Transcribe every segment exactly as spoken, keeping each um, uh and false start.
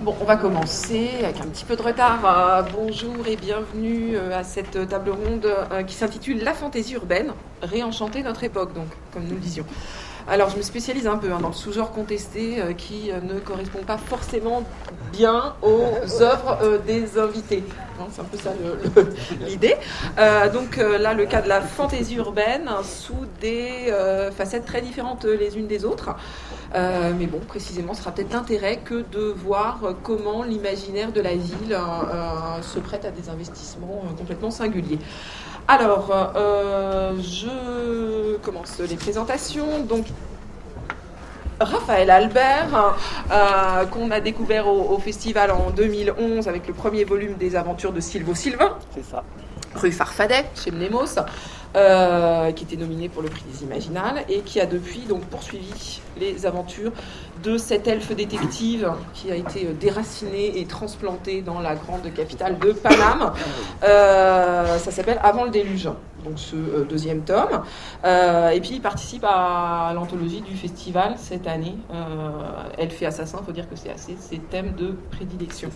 Bon, on va commencer avec un petit peu de retard. Euh, bonjour et bienvenue euh, à cette table ronde euh, qui s'intitule La fantaisie urbaine, réenchanter notre époque, donc, comme nous le disions. Alors, je me spécialise un peu hein, dans le sous-genre contesté euh, qui euh, ne correspond pas forcément bien aux œuvres euh, des invités. Hein, c'est un peu ça le, le, l'idée. Euh, donc euh, là, le cas de la fantaisie urbaine sous des euh, facettes très différentes les unes des autres. Euh, mais bon, précisément, ce sera peut-être l'intérêt que de voir comment l'imaginaire de la ville euh, se prête à des investissements euh, complètement singuliers. Alors, euh, je commence les présentations. Donc, Raphaël Albert, euh, qu'on a découvert au, au festival en deux mille onze avec le premier volume des aventures de Sylvo Sylvain. C'est ça. Rue Farfadet, chez Mnemos, euh, qui était nominé pour le prix des Imaginales et qui a depuis donc poursuivi les aventures de cet elfe détective qui a été déraciné et transplanté dans la grande capitale de Paname. Euh, ça s'appelle Avant le déluge, donc ce euh, deuxième tome. Euh, et puis il participe à l'anthologie du festival cette année. Euh, Elfe et assassin, il faut dire que c'est assez ses thèmes de prédilection.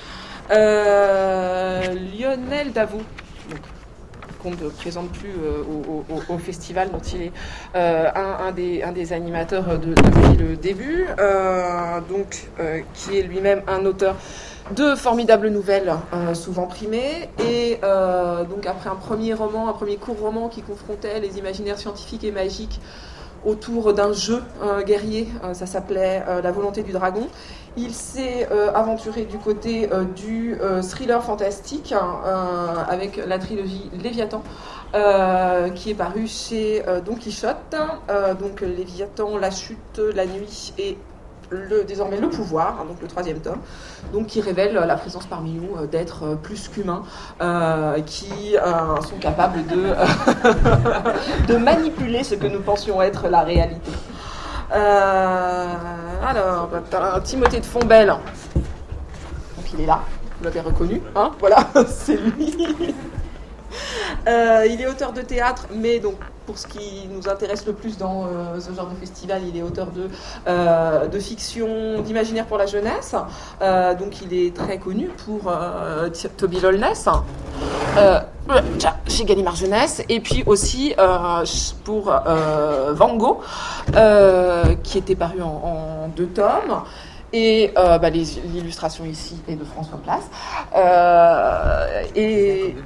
Euh, Lionel Davout, donc, qu'on ne présente plus euh, au, au, au festival, dont il est euh, un, un, des, un des animateurs de, depuis le début, euh, donc, euh, qui est lui-même un auteur de formidables nouvelles, euh, souvent primées, et euh, donc après un premier roman, un premier court roman qui confrontait les imaginaires scientifiques et magiques autour d'un jeu euh, guerrier, euh, ça s'appelait euh, La volonté du dragon. Il s'est euh, aventuré du côté euh, du euh, thriller fantastique hein, euh, avec la trilogie Léviathan, euh, qui est parue chez euh, Don Quichotte. Euh, donc Léviathan, La chute, La nuit et le, désormais Le pouvoir, hein, donc le troisième tome, donc qui révèle la présence parmi nous euh, d'êtres euh, plus qu'humains euh, qui euh, sont capables de, de manipuler ce que nous pensions être la réalité. Euh, alors, bah, Timothée de Fontbelle, donc il est là, vous l'avez reconnu, hein, voilà, c'est lui. Euh, il est auteur de théâtre, mais donc pour ce qui nous intéresse le plus dans euh, ce genre de festival, il est auteur de, euh, de fiction, d'imaginaire pour la jeunesse. Euh, donc il est très connu pour euh, Toby Lollness, euh, chez Gallimard Jeunesse, et puis aussi euh, pour euh, Van Gogh, euh, qui était paru en, en deux tomes. Et euh, bah, les, l'illustration ici est de François Place. Euh, et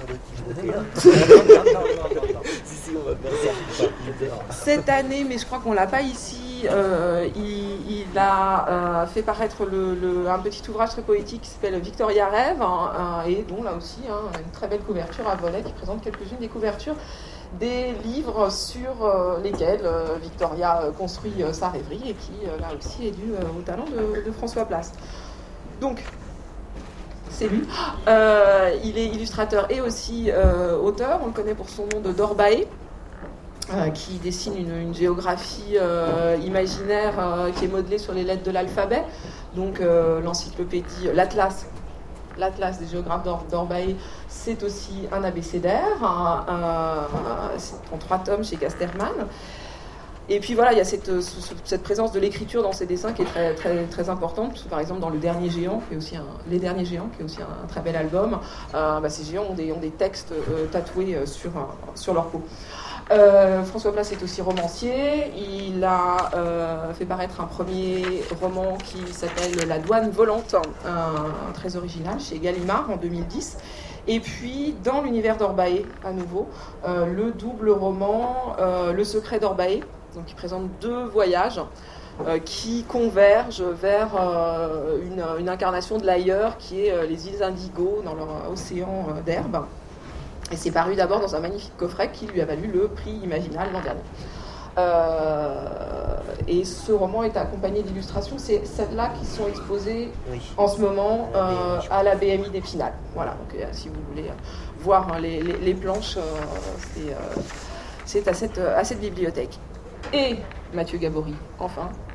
cette année, mais je crois qu'on ne l'a pas ici, euh, il, il a euh, fait paraître le, le, un petit ouvrage très poétique qui s'appelle Victoria Rêve, hein, et dont là aussi hein, une très belle couverture à volets qui présente quelques-unes des couvertures des livres sur euh, lesquels euh, Victoria euh, construit euh, sa rêverie et qui euh, là aussi est dû euh, au talent de, de François Place. Donc, c'est lui. Euh, il est illustrateur et aussi euh, auteur. On le connaît pour son nom de Dorbae, euh, qui dessine une, une géographie euh, imaginaire euh, qui est modelée sur les lettres de l'alphabet. Donc, euh, l'encyclopédie, l'atlas. L'Atlas des géographes d'Or- d'Orbae, c'est aussi un abécédaire, un, un, un, c'est en trois tomes chez Casterman. Et puis voilà, il y a cette, cette présence de l'écriture dans ces dessins qui est très, très, très importante. Parce que, par exemple, dans Le Dernier Géant, qui est aussi un, Les Derniers Géants, qui est aussi un, un très bel album, euh, bah, ces géants ont des, ont des textes euh, tatoués euh, sur, sur leur peau. Euh, François Place est aussi romancier. Il a euh, fait paraître un premier roman qui s'appelle La douane volante, un, un très original chez Gallimard en deux mille dix. Et puis, dans l'univers d'Orbae, à nouveau, euh, le double roman euh, Le secret d'Orbae, donc qui présente deux voyages euh, qui convergent vers euh, une, une incarnation de l'ailleurs qui est euh, les îles Indigo dans leur océan euh, d'herbe. Et c'est paru d'abord dans un magnifique coffret qui lui a valu le prix Imaginal l'an dernier. Euh, et ce roman est accompagné d'illustrations. C'est celles-là qui sont exposées oui. en ce moment euh, à la B M I d'Épinal. Voilà, donc euh, si vous voulez euh, voir hein, les, les, les planches, euh, c'est, euh, c'est à, cette, à cette bibliothèque. Et Mathieu Gabory, enfin,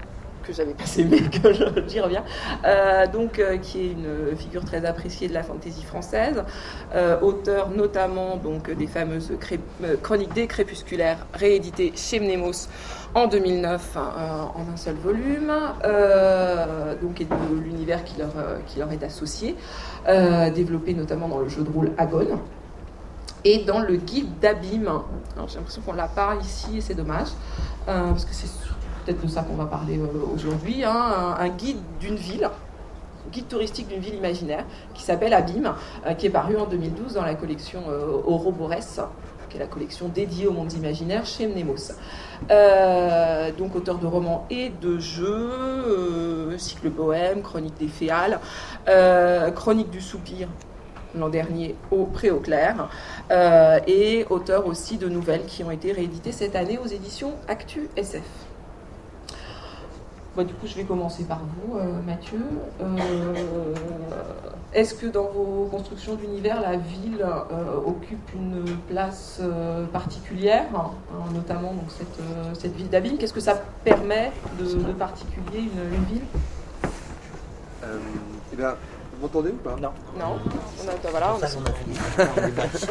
que j'avais pas aimé, que j'y reviens, euh, donc euh, qui est une figure très appréciée de la fantaisie française, euh, auteur notamment donc des fameuses cré- euh, chroniques des crépusculaires rééditées chez Mnemos en deux mille neuf euh, en un seul volume, euh, donc et de l'univers qui leur, euh, qui leur est associé, euh, développé notamment dans le jeu de rôle Agone et dans le guide d'Abîme. Alors, j'ai l'impression qu'on l'a pas ici et c'est dommage, euh, parce que c'est peut-être de ça qu'on va parler euh, aujourd'hui, hein, un, un guide d'une ville, un guide touristique d'une ville imaginaire qui s'appelle Abîme, euh, qui est paru en deux mille douze dans la collection euh, Ouroboros, qui est la collection dédiée aux mondes imaginaires chez Mnemos. Euh, donc auteur de romans et de jeux, euh, cycle poème, chronique des Féales, euh, chronique du soupir l'an dernier au Pré-Au-Clair, euh, et auteur aussi de nouvelles qui ont été rééditées cette année aux éditions Actu S F. Bon, du coup, je vais commencer par vous, euh, Mathieu. Euh, est-ce que dans vos constructions d'univers, la ville euh, occupe une place euh, particulière, hein, notamment donc, cette, euh, cette ville d'Abîme? Qu'est-ce que ça permet de, de particulier, une, une ville? euh, Eh bien, vous m'entendez ou pas? Non. Non. On a, voilà, on a... on a fini.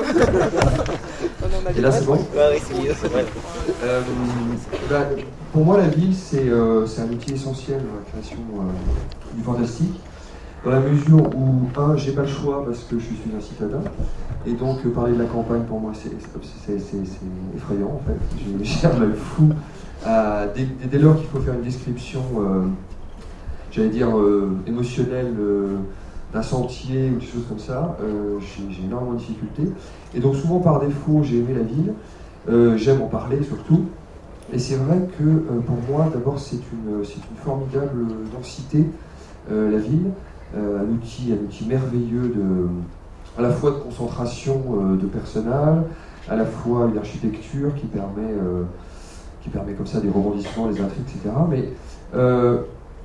Et là, c'est bon? Ouais, c'est mieux. Ouais. Euh, bah, pour moi, la ville, c'est euh, c'est un outil essentiel dans la création euh, du fantastique, dans la mesure où, un, j'ai pas le choix parce que je suis un citadin, et donc euh, parler de la campagne, pour moi, c'est effrayant, en fait. J'ai un mal fou. Euh, dès, dès lors qu'il faut faire une description, euh, j'allais dire, euh, émotionnelle, euh, d'un sentier ou des choses comme ça, euh, j'ai énormément de difficultés. Et donc souvent par défaut, j'ai aimé la ville, euh, j'aime en parler surtout. Et c'est vrai que euh, pour moi, d'abord, c'est une, c'est une formidable densité, euh, la ville, euh, un outil, un outil merveilleux de, à la fois de concentration euh, de personnel, à la fois une architecture qui permet, euh, qui permet comme ça des rebondissements, des intrigues, et cetera. Mais euh,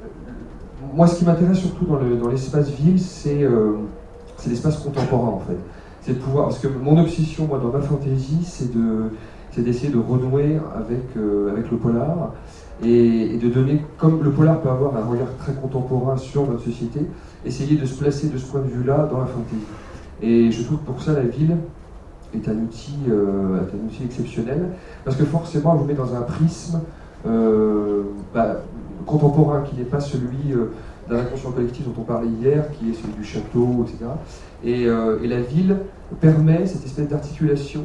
moi, ce qui m'intéresse surtout dans l'espace le, ville, c'est euh, l'espace contemporain, en fait. C'est de pouvoir, parce que mon obsession, moi, dans ma fantaisie, c'est de, c'est d'essayer de renouer avec, euh, avec le polar et, et de donner, comme le polar peut avoir un regard très contemporain sur notre société, essayer de se placer de ce point de vue-là dans la fantaisie. Et je trouve que pour ça, la ville est un outil, euh, est un outil exceptionnel, parce que forcément, elle vous met dans un prisme euh, bah, contemporain qui n'est pas celui euh, d'un inconscient collectif dont on parlait hier, qui est celui du château, et cetera. Et, euh, et la ville permet cette espèce d'articulation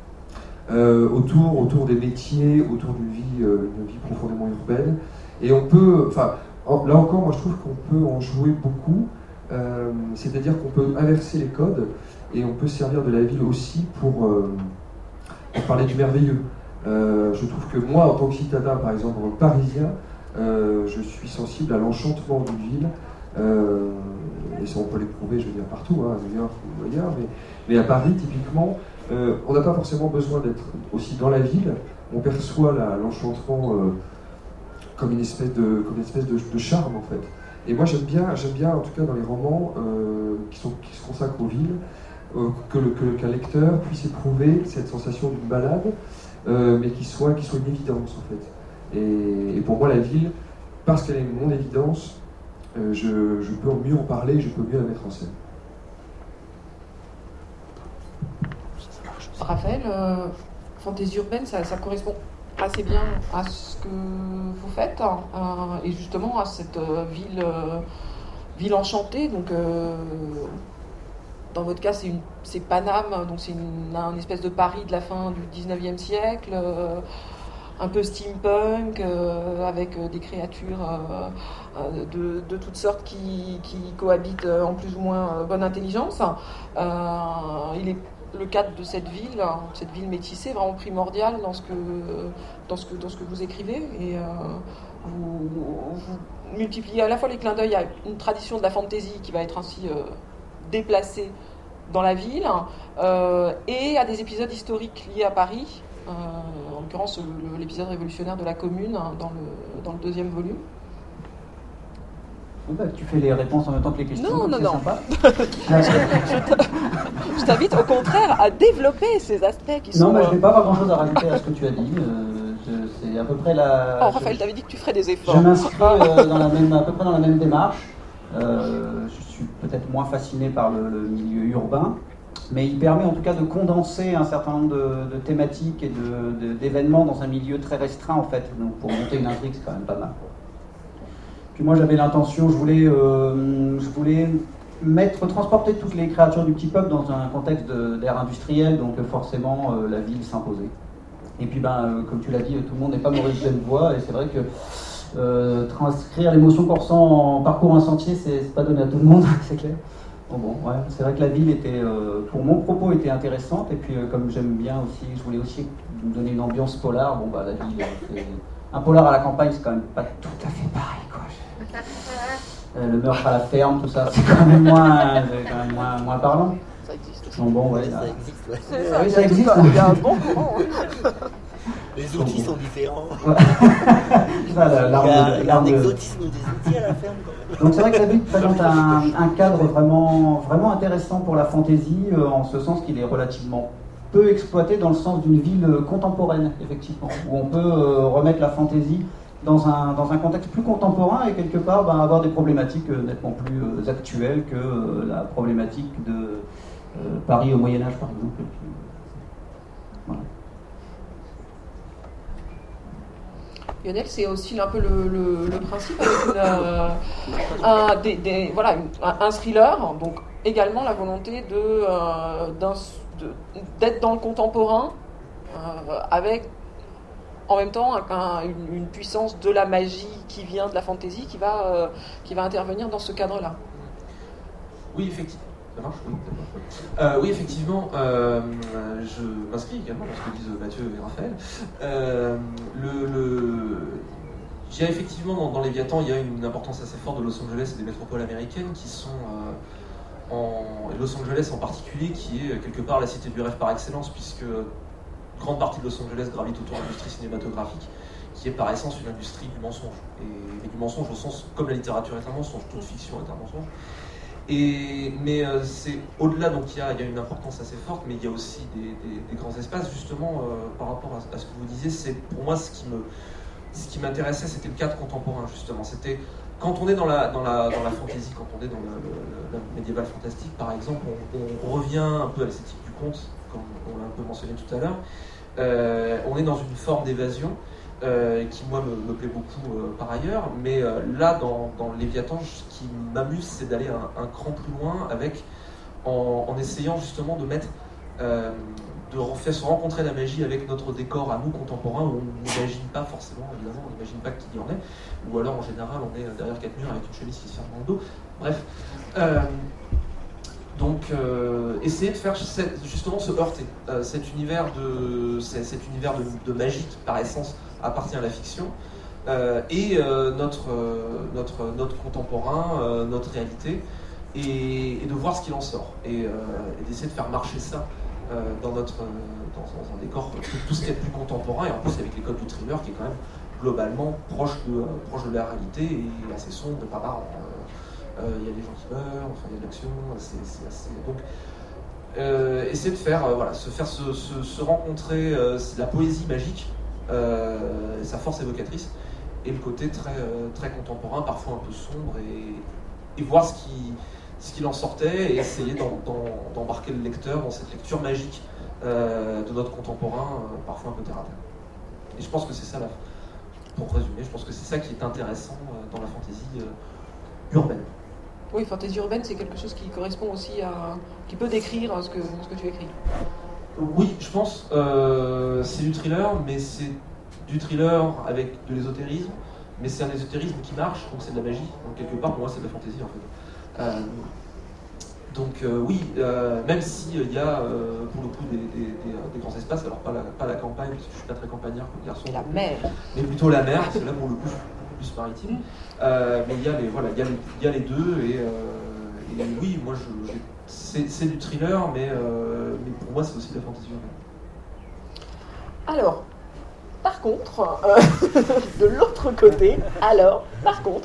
euh, autour, autour des métiers, autour d'une vie, euh, une vie profondément urbaine. Et on peut, enfin, là encore, moi je trouve qu'on peut en jouer beaucoup, euh, c'est-à-dire qu'on peut inverser les codes et on peut servir de la ville aussi pour, euh, pour parler du merveilleux. Euh, je trouve que moi, en tant que citadin, par exemple, en tant que parisien, euh, je suis sensible à l'enchantement d'une ville. Euh, et ça, on peut l'éprouver, je veux dire, partout, hein, à New York ou ailleurs, mais, mais à Paris, typiquement, euh, on n'a pas forcément besoin d'être aussi dans la ville. On perçoit l'enchantement euh, comme une espèce de, comme une espèce de, de charme, en fait. Et moi, j'aime bien, j'aime bien, en tout cas dans les romans euh, qui, sont, qui se consacrent aux villes, euh, que le, que, qu'un lecteur puisse éprouver cette sensation d'une balade, euh, mais qui soit, qui soit une évidence, en fait. Et, et pour moi, la ville, parce qu'elle est une non-évidence, euh, je, je peux mieux en parler, je peux mieux la mettre en scène. Raphaël, euh, fantaisie urbaine, ça, ça correspond assez bien à ce que vous faites, hein, euh, et justement à cette euh, ville, euh, ville enchantée. Donc, euh, dans votre cas, c'est Paname, donc c'est une, un espèce de Paris de la fin du dix-neuvième siècle, euh, un peu steampunk, euh, avec euh, des créatures euh, euh, de, de toutes sortes qui, qui cohabitent euh, en plus ou moins euh, bonne intelligence. Euh, il est le cadre de cette ville, cette ville métissée, vraiment primordial dans ce que, dans ce que, dans ce que vous écrivez. Et euh, vous, vous multipliez à la fois les clins d'œil à une tradition de la fantaisie qui va être ainsi euh, déplacée dans la ville, euh, et à des épisodes historiques liés à Paris, euh, en l'occurrence l'épisode révolutionnaire de la Commune, hein, dans, le, dans le deuxième volume. Bah, tu fais les réponses en même temps que les questions. Non, non, non. Sympa. Je t'invite au contraire à développer ces aspects qui sont... Non, bah, je ne vais pas avoir grand-chose à rajouter à ce que tu as dit. Euh, c'est à peu près la... Oh, Raphaël, t'avais dit que tu ferais des efforts. Je m'inscris euh, dans la même, à peu près dans la même démarche. Euh, je suis peut-être moins fasciné par le, le milieu urbain, mais il permet en tout cas de condenser un certain nombre de, de thématiques et de, de, d'événements dans un milieu très restreint en fait. Donc pour monter une intrigue, c'est quand même pas mal. Puis moi j'avais l'intention, je voulais, euh, je voulais mettre, transporter toutes les créatures du petit peuple dans un contexte de, d'ère industrielle, donc forcément euh, la ville s'imposait. Et puis ben, euh, comme tu l'as dit, tout le monde n'est pas Maurice Genevoix, et c'est vrai que euh, transcrire l'émotion qu'on ressent en parcours un sentier, c'est, c'est pas donné à tout le monde, c'est clair. Bon, bon, ouais, c'est vrai que la ville était, euh, pour mon propos, était intéressante, et puis euh, comme j'aime bien aussi, je voulais aussi donner une ambiance polar. Bon bah la ville, c'est... un polar à la campagne, c'est quand même pas tout à fait pareil, quoi. Euh, le meurtre à la ferme, tout ça, c'est quand même moins, c'est quand même moins, moins parlant. Ça existe aussi. Donc bon, ouais, Ouais, là... ça existe, ouais. C'est ça, Oui, il y a ça tout existe. Il y a un bon courant. Les outils sont différents. Ça, la- Il l'arme y a, de- il y a un l'arme de- exotisme des outils à la ferme quand même. Donc c'est vrai que la ville présente un, un cadre vraiment, vraiment intéressant pour la fantaisie, euh, en ce sens qu'il est relativement peu exploité dans le sens d'une ville euh, contemporaine, effectivement, où on peut euh, remettre la fantaisie dans un, dans un contexte plus contemporain et quelque part ben, avoir des problématiques euh, nettement plus euh, actuelles que euh, la problématique de euh, Paris au Moyen-Âge, par exemple. Et puis, voilà. Lionel, c'est aussi un peu le, le, le principe avec une, euh, un, des, des, voilà, une- un, un thriller, donc également la volonté de, euh, d'un- de- d'être dans le contemporain, euh, avec en même temps un- un- une, une puissance de la magie qui vient de la fantaisie qui va, euh, qui va intervenir dans ce cadre-là. Oui, effectivement. Ça marche ? Oui, euh, oui, effectivement, euh, je m'inscris également dans ce que disent Mathieu et Raphaël. Euh, le, le... Il y a effectivement dans, dans Léviathan, il y a une importance assez forte de Los Angeles et des métropoles américaines qui sont euh, en et Los Angeles en particulier, qui est quelque part la cité du rêve par excellence, puisque une grande partie de Los Angeles gravite autour de l'industrie cinématographique, qui est par essence une industrie du mensonge. Et, et du mensonge au sens, comme la littérature est un mensonge, toute fiction est un mensonge. Et, mais euh, c'est au-delà, donc il y, a, il y a une importance assez forte, mais il y a aussi des, des, des grands espaces, justement, euh, par rapport à, à ce que vous disiez, c'est pour moi ce qui me, ce qui m'intéressait, c'était le cadre contemporain, justement. C'était quand on est dans la, dans la, dans la fantasy, quand on est dans le, le, le médiéval fantastique, par exemple, on, on revient un peu à l'esthétique du conte, comme on l'a un peu mentionné tout à l'heure. Euh, on est dans une forme d'évasion. Euh, qui moi me, me plaît beaucoup euh, par ailleurs, mais euh, là dans, dans Léviathan, ce qui m'amuse, c'est d'aller un, un cran plus loin avec, en, en essayant justement de mettre, euh, de faire se rencontrer la magie avec notre décor à nous contemporains, où on n'imagine pas forcément, évidemment, on n'imagine pas qu'il y en ait, ou alors en général on est derrière quatre murs avec une chemise qui se ferme dans le dos, bref. Euh, Donc, euh, essayer de faire cette, justement se heurter. Euh, cet univers, de, cet univers de, de magie qui, par essence, appartient à la fiction, euh, et euh, notre, euh, notre, notre contemporain, euh, notre réalité, et, et de voir ce qu'il en sort. Et, euh, et d'essayer de faire marcher ça euh, dans, notre, dans, dans un décor, tout, tout ce qui est plus contemporain, et en plus avec les codes du thriller qui est quand même globalement proche de, euh, proche de la réalité et assez sombre, pas marrant. Il euh, y a des gens qui meurent, enfin il y a de l'action, c'est, c'est assez... Donc, euh, essayer de faire, euh, voilà, se faire se, se, se rencontrer euh, la poésie magique, euh, sa force évocatrice, et le côté très, euh, très contemporain, parfois un peu sombre, et, et voir ce, qui, ce qu'il en sortait, et essayer d'en, d'en, d'embarquer le lecteur dans cette lecture magique euh, de notre contemporain, euh, parfois un peu terre à terre. Et je pense que c'est ça, la, pour résumer, je pense que c'est ça qui est intéressant euh, dans la fantaisie euh, urbaine. Oui, fantaisie urbaine, c'est quelque chose qui correspond aussi à... qui peut décrire ce que, ce que tu écris. Oui, je pense. Euh, c'est du thriller, mais c'est du thriller avec de l'ésotérisme, mais c'est un ésotérisme qui marche, donc c'est de la magie. Donc quelque part, pour moi, c'est de la fantaisie, en fait. Euh, donc euh, oui, euh, même s'il euh, y a, euh, pour le coup, des, des, des, des grands espaces, alors pas la, pas la campagne, parce que je suis pas très campagnard comme garçon. Et la mer. Mais plutôt la mer, parce que là, pour le coup, plus maritime, euh, mais il y a les voilà, il y a les, il y a les deux et, euh, et oui, moi je, j'ai, c'est, c'est du thriller, mais, euh, mais pour moi c'est aussi de la fantaisie urbaine. Alors, par contre, euh, de l'autre côté, alors, par contre,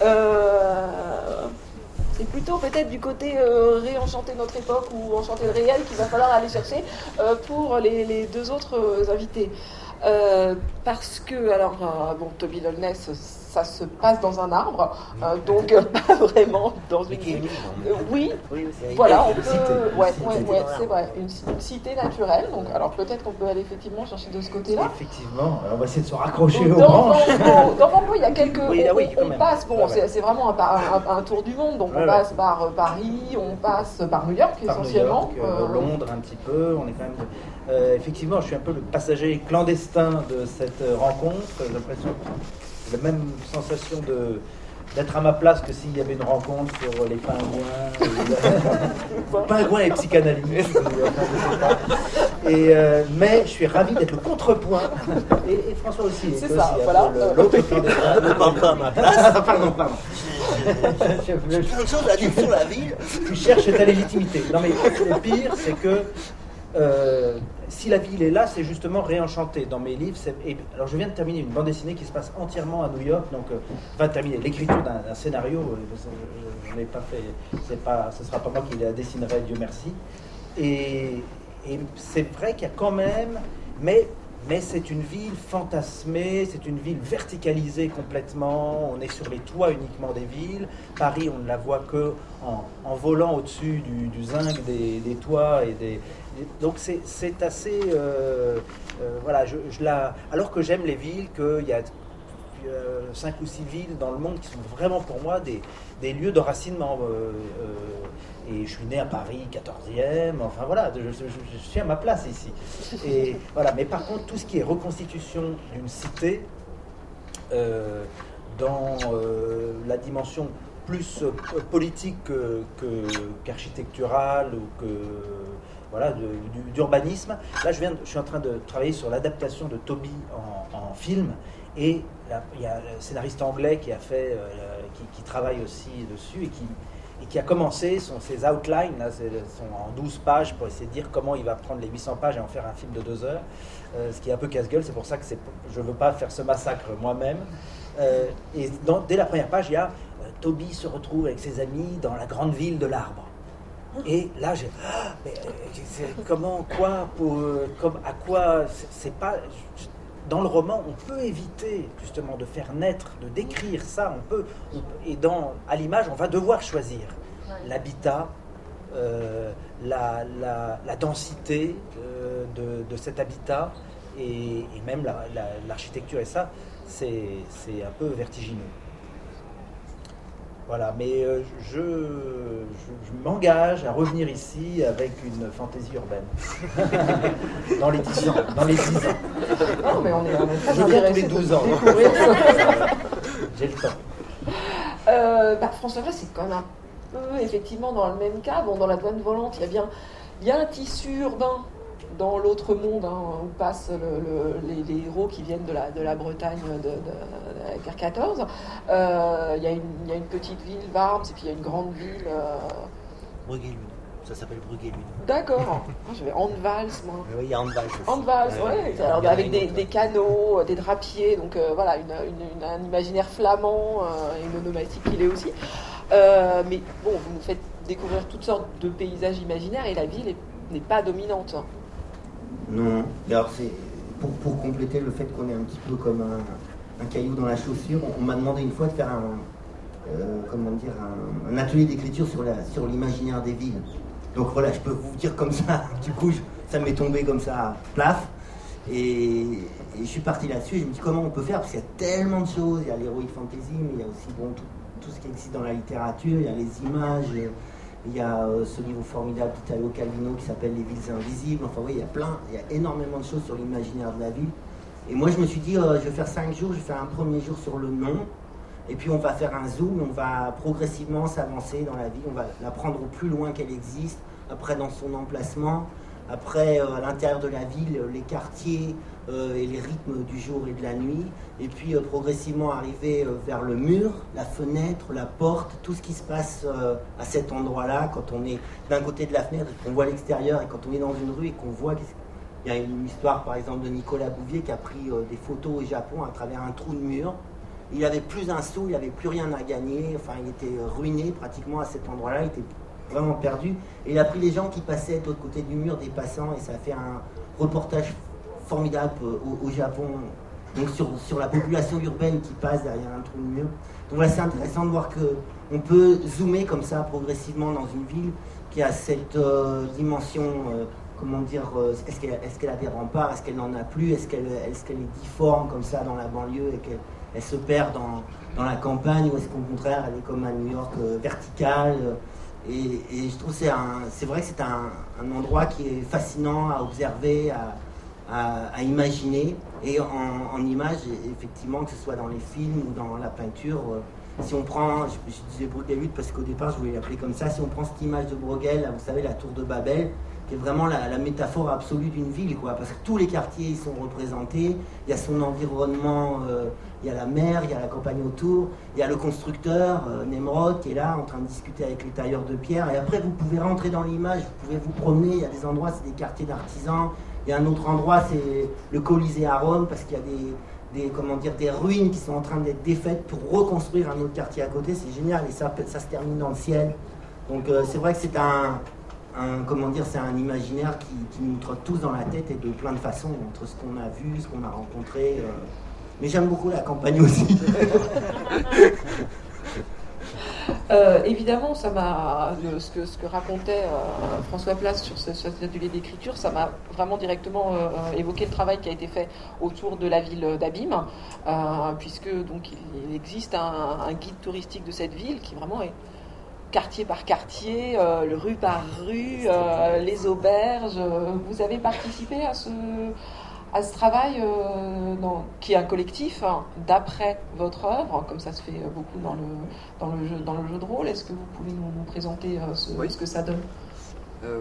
euh, c'est plutôt peut-être du côté euh, réenchanter notre époque ou enchanter le réel qu'il va falloir aller chercher euh, pour les, les deux autres euh, invités. Euh, parce que, alors, euh, bon, Toby Lowness, ça se passe dans un arbre, euh, donc euh, pas vraiment dans une ville. Euh, oui, Oui, c'est voilà, on une peut. cité, une Ouais, cité ouais, dans ouais, l'arbre. c'est vrai, une, une cité naturelle. Donc, alors peut-être qu'on peut aller effectivement chercher de ce côté-là. Effectivement, alors on va essayer de se raccrocher aux Dans branches. Vanport, dans Vanport, il y a quelques. Oui, là, on, oui, on- quand on même. passe, bon, Ouais, ouais. c'est c'est vraiment un, un- un tour du monde. Donc Ouais, on ouais. passe par euh, Paris, on passe par New York Par New essentiellement. York, euh, Euh, Londres un petit peu, on est quand même... euh, effectivement, je suis un peu le passager clandestin de cette euh, rencontre. J'ai l'impression que j'ai la même sensation de d'être à ma place que s'il y avait une rencontre sur les pingouins, et- pingouins et psychanalyse. ou, enfin, je sais pas. Et, euh, mais je suis ravi d'être le contrepoint. Et, et François aussi. C'est est ça, aussi un voilà. peu le- L'autre clandestin. Ne parle pas à ma place. Ah, pardon, pardon. J'ai plein de choses à dire sur la ville. Tu cherches ta légitimité. Non mais le pire, c'est que euh, si la ville est là, c'est justement réenchanté. Dans mes livres, c'est- et, alors je viens de terminer une bande dessinée qui se passe entièrement à New York, donc euh, enfin terminer l'écriture d'un d'un scénario. euh, Je, je, je l'ai pas fait. C'est pas, ce sera pas moi qui la dessinerai, Dieu merci. Et, et c'est vrai qu'il y a quand même, mais mais c'est une ville fantasmée, c'est une ville verticalisée complètement. On est sur les toits uniquement des villes. Paris, on ne la voit que en, en volant au-dessus du, du zinc des, des toits et des. Donc c'est c'est assez. Euh, euh, voilà, je, je la. Alors que j'aime les villes, qu'il y a euh, cinq ou six villes dans le monde qui sont vraiment pour moi des, des lieux d'enracinement. Euh, euh, et je suis né à Paris, quatorzième, enfin voilà, je, je- je- je suis à ma place ici. Et voilà, mais par contre, tout ce qui est reconstitution d'une cité, euh, dans euh, la dimension plus euh, politique que- que- qu'architecturale ou que voilà, de- du- d'urbanisme. Là, je, viens de- je suis en train de travailler sur l'adaptation de Toby en, en film. Et là, il y a le scénariste anglais qui a fait, euh, qui, qui travaille aussi dessus et qui, et qui a commencé son, ses outlines, là, c'est- sont en douze pages pour essayer de dire comment il va prendre les huit cents pages et en faire un film de deux heures, euh, ce qui est un peu casse-gueule. C'est pour ça que c'est, je ne veux pas faire ce massacre moi-même. Euh, et dans- dès la première page, il y a euh, Toby se retrouve avec ses amis dans la grande ville de l'arbre. Et là, j'ai, ah, mais, euh, c'est- comment, quoi, pour, euh, comme, à quoi, c'est, c'est pas. je- Dans le roman, on peut éviter justement de faire naître, de décrire ça. On peut, on peut- et dans, à l'image, on va devoir choisir l'habitat, euh, la, la, la densité euh, de, de cet habitat et, et même la- la- l'architecture. Et ça, c'est, c'est un peu vertigineux. Voilà, mais euh, je, je, je m'engage à revenir ici avec une fantaisie urbaine. dans les dix ans. Dans les dix ans. Non, mais on est, on est très Je viens tous intéressés les de douze ans. découvrir ça. J'ai le temps. Euh, bah, François Vallée, c'est quand même un peu effectivement dans le même cas. Bon, dans la douane volante, il y a bien, il y a un tissu urbain dans l'autre monde, hein, où passent le- le- les, les héros qui viennent de la, de la Bretagne de, de, de la guerre quatorze. Euh, il, y a une, il y a une petite ville, Varmes, et puis il y a une grande ville. euh, Brugué-Lune. Ça s'appelle Brugué-Lune. D'accord. Ah, je vais Anvals, moi. Oui, il y a Handball aussi. Anvals, Ouais, ouais. ouais. Alors, Il y en a avec une des, autre. des canaux, des drapiers, donc euh, voilà, une, une- une- un imaginaire flamand euh, et une onomastique qu'il est aussi. Euh, mais bon, vous nous faites découvrir toutes sortes de paysages imaginaires et la ville est- n'est pas dominante. Non, et alors c'est pour, pour compléter le fait qu'on est un petit peu comme un, un caillou dans la chaussure, on, on m'a demandé une fois de faire un, euh, comment dire, un, un atelier d'écriture sur, la, sur l'imaginaire des villes. Donc voilà, je peux vous dire comme ça, du coup je- ça m'est tombé comme ça, plaf, et, et je suis parti là-dessus et je me dis comment on peut faire, parce qu'il y a tellement de choses, il y a l'heroic fantasy, mais il y a aussi bon, tout, tout ce qui existe dans la littérature, il y a les images. Il y a euh, ce livre formidable d'Italo Calvino qui s'appelle Les villes invisibles. Enfin oui, il y a plein, il y a énormément de choses sur l'imaginaire de la ville. Et moi je me suis dit, euh, je vais faire cinq jours, je vais faire un premier jour sur le nom. Et puis on va faire un zoom, on va progressivement s'avancer dans la ville, on va la prendre au plus loin qu'elle existe, après dans son emplacement, après euh, à l'intérieur de la ville, les quartiers euh, et les rythmes du jour et de la nuit, et puis euh, progressivement arriver euh, vers le mur, la fenêtre, la porte, tout ce qui se passe euh, à cet endroit-là, quand on est d'un côté de la fenêtre et qu'on voit l'extérieur, et quand on est dans une rue et qu'on voit... Il y a une histoire par exemple de Nicolas Bouvier qui a pris euh, des photos au Japon à travers un trou de mur. Il n'avait plus un sou, il n'avait plus rien à gagner, enfin il était ruiné pratiquement à cet endroit-là, il était vraiment perdu. Et il a pris les gens qui passaient de l'autre côté du mur, des passants, et ça a fait un reportage formidable au, au Japon, donc sur, sur la population urbaine qui passe derrière un trou de mur. Donc voilà, c'est intéressant de voir qu'on peut zoomer comme ça progressivement dans une ville qui a cette euh, dimension, euh, comment dire, euh, est-ce qu'elle, est-ce qu'elle a des remparts, est-ce qu'elle n'en a plus, est-ce qu'elle, est-ce qu'elle est difforme comme ça dans la banlieue et qu'elle elle se perd dans, dans la campagne, ou est-ce qu'au contraire elle est comme à New York, euh, verticale. Et, et je trouve que c'est, un, c'est vrai que c'est un, un endroit qui est fascinant à observer, à, à, à imaginer. Et en, en image, effectivement, que ce soit dans les films ou dans la peinture, euh, si on prend, je, je disais Bruegel parce qu'au départ je voulais l'appeler comme ça, si on prend cette image de Bruegel, là, vous savez, la tour de Babel, qui est vraiment la, la métaphore absolue d'une ville, quoi, parce que tous les quartiers ils sont représentés, il y a son environnement, euh, il y a la mer, il y a la campagne autour, il y a le constructeur, euh, Nemrod, qui est là en train de discuter avec les tailleurs de pierre, et après vous pouvez rentrer dans l'image, vous pouvez vous promener, il y a des endroits, c'est des quartiers d'artisans, il y a un autre endroit, c'est le Colisée à Rome, parce qu'il y a des, des, comment dire, des ruines qui sont en train d'être défaites pour reconstruire un autre quartier à côté, c'est génial, et ça, ça se termine dans le ciel. Donc euh, c'est vrai que c'est un, un, comment dire, c'est un imaginaire qui, qui nous trotte tous dans la tête, et de plein de façons, entre ce qu'on a vu, ce qu'on a rencontré. Euh, mais j'aime beaucoup la campagne aussi. Euh, évidemment, ça m'a, ce que, ce que racontait euh, François Place sur ce, cet atelier d'écriture, ça m'a vraiment directement euh, évoqué le travail qui a été fait autour de la ville d'Abîme, euh, puisque donc il existe un, un guide touristique de cette ville qui vraiment est quartier par quartier, euh, rue par rue, euh, les auberges. Vous avez participé à ce à ce travail euh, dans, qui est un collectif hein, d'après votre œuvre, comme ça se fait beaucoup dans le, dans le, jeu, dans le jeu de rôle. Est-ce que vous pouvez nous, nous présenter euh, ce, oui. ce que ça donne euh...